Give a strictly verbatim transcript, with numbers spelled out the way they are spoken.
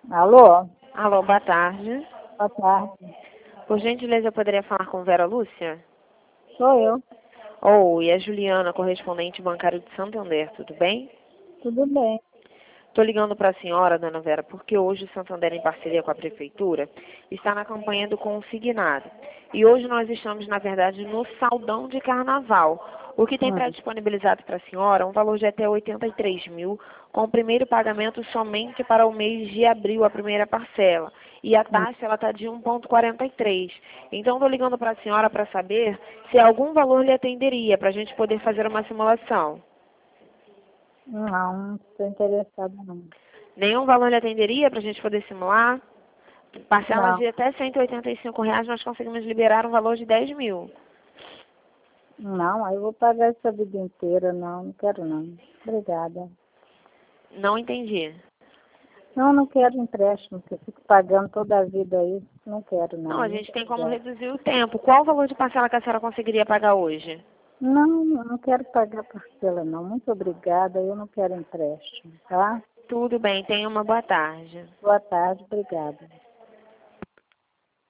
Alô? Alô, boa tarde. Boa tarde. Por gentileza, eu poderia falar com Vera Lúcia? Sou eu. Oi, é Juliana, correspondente bancário de Santander, tudo bem? Tudo bem. Estou ligando para a senhora, dona Vera, porque hoje o Santander, em parceria com a Prefeitura, está na campanha do consignado. E hoje nós estamos, na verdade, no saldão de carnaval. O que tem Hum. pré-disponibilizado para a senhora é um valor de até oitenta e três mil, com o primeiro pagamento somente para o mês de abril, a primeira parcela. E a Hum. taxa está de um vírgula quarenta e três. Então, estou ligando para a senhora para saber se algum valor lhe atenderia, para a gente poder fazer uma simulação. Não, não estou interessada não. Nenhum valor lhe atenderia para a gente poder simular? Parcelas Não. de até cento e oitenta e cinco reais, nós conseguimos liberar um valor de dez mil. Não, aí eu vou pagar essa vida inteira, não, não quero não. Obrigada. Não entendi. Não, não quero empréstimo, que eu fico pagando toda a vida aí. Não quero não. Não, a Muito gente tem como obrigada. reduzir o tempo. Qual o valor de parcela que a senhora conseguiria pagar hoje? Não, não quero pagar parcela não. Muito obrigada, eu não quero empréstimo, tá? Tudo bem, tenha uma boa tarde. Boa tarde, obrigada.